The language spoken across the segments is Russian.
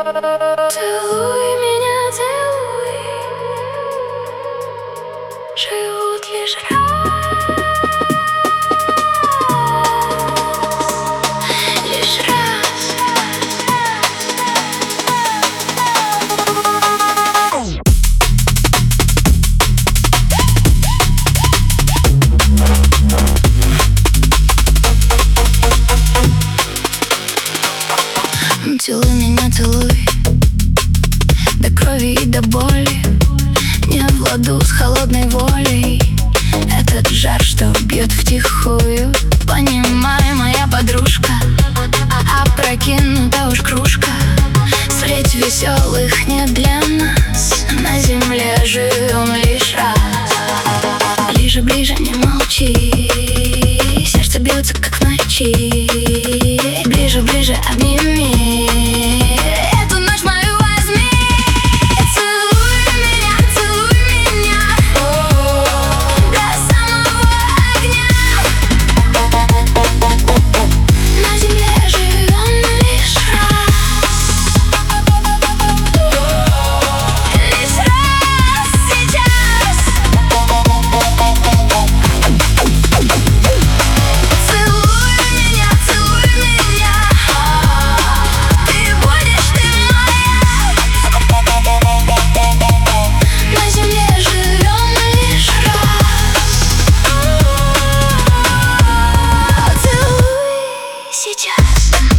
Целуй меня, целуй. Живут лишь раз, лишь раз. Целуй меня, целуй, до крови и до боли. Не в ладу с холодной волей этот жар, что бьет втихую. Понимай, моя подружка, опрокинута уж кружка. Встреть веселых не для нас, на земле живем лишь раз. Ближе, ближе, не молчи, сердце бьется как в ночи. Ближе, ближе, обними, эту ночь мою возьми. Целуй меня, до самого огня. На земле живем лишь раз, лишь раз сейчас. Целуй меня, ты будешь ты моя. На земле живем лишь раз. Целуй сейчас.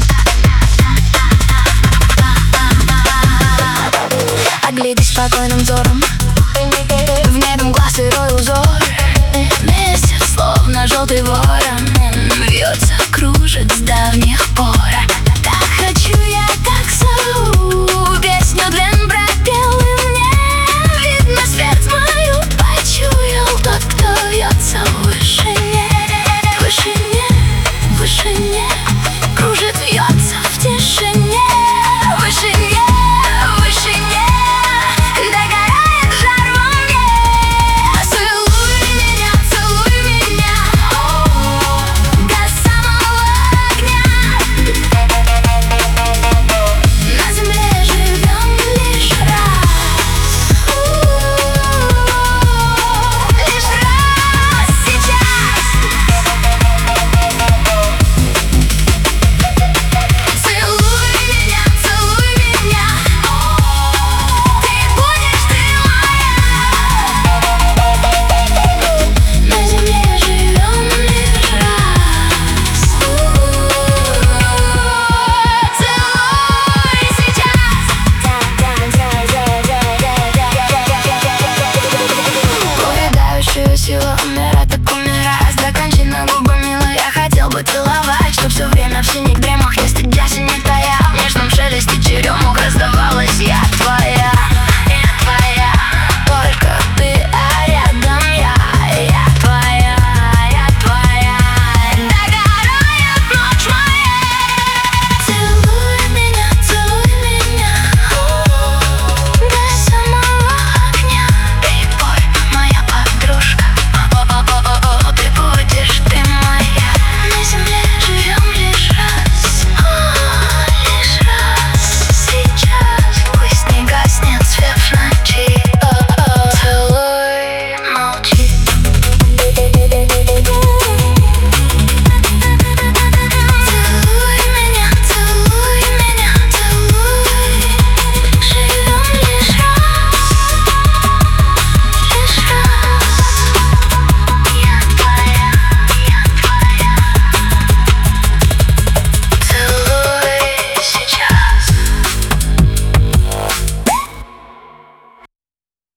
Оглядись спокойным взором, в небе мгла сырой узор. Месяц, словно желтый ворон, вьется, кружит с давних пор. Так хочу я, так зову, песню длин пропел и мне. Видно, смерть мою почуял тот, кто вьется в вышине. В вышине, в вышине, кружит, вьется в тишине. В вышине, в вышине, догорает жар во мне. Целуй меня, до самого огня. На земле живем лишь раз, лишь раз сейчас. Целуй меня, ты будешь ты моя. На земле живем лишь раз. Целуй сейчас. Поедающая сила мира.